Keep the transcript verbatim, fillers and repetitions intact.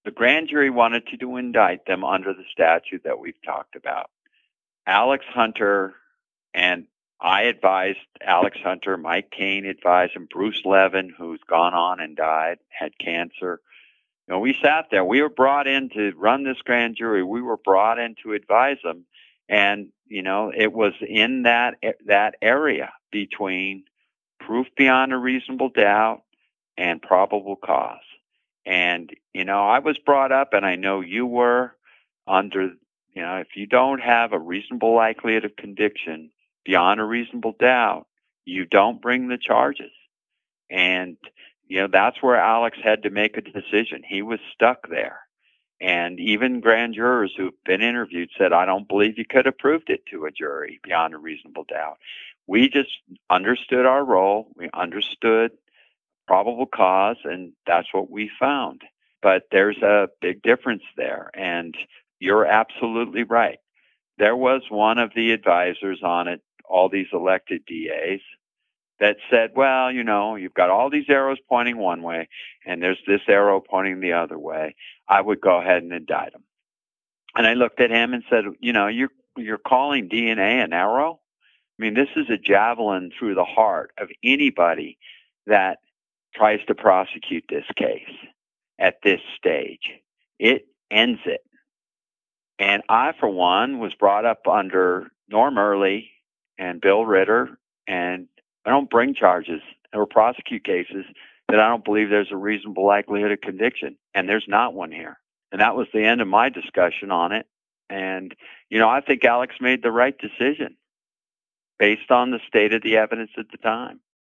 The grand jury wanted to, to indict them under the statute that we've talked about. Alex Hunter and I advised Alex Hunter, Mike Cain advised him, Bruce Levin, who's gone on and died, had cancer. You know, we sat there. We were brought in to run this grand jury. We were brought in to advise them, and you know, it was in that that area between proof beyond a reasonable doubt and probable cause. And you know, I was brought up, and I know you were under. You know, if you don't have a reasonable likelihood of conviction beyond a reasonable doubt, you don't bring the charges. And you know, that's where Alex had to make a decision. He was stuck there. And even grand jurors who've been interviewed said, I don't believe you could have proved it to a jury beyond a reasonable doubt. We just understood our role. We understood probable cause, and that's what we found. But there's a big difference there. And you're absolutely right. There was one of the advisors on it, all these elected D As, that said, well, you know, you've got all these arrows pointing one way, and there's this arrow pointing the other way. I would go ahead and indict him. And I looked at him and said, you know, you're you're calling D N A an arrow? I mean, this is a javelin through the heart of anybody that tries to prosecute this case at this stage. It ends it. And I, for one, was brought up under Norm Early and Bill Ritter, and I don't bring charges or prosecute cases that I don't believe there's a reasonable likelihood of conviction. And there's not one here. And that was the end of my discussion on it. And, you know, I think Alex made the right decision based on the state of the evidence at the time.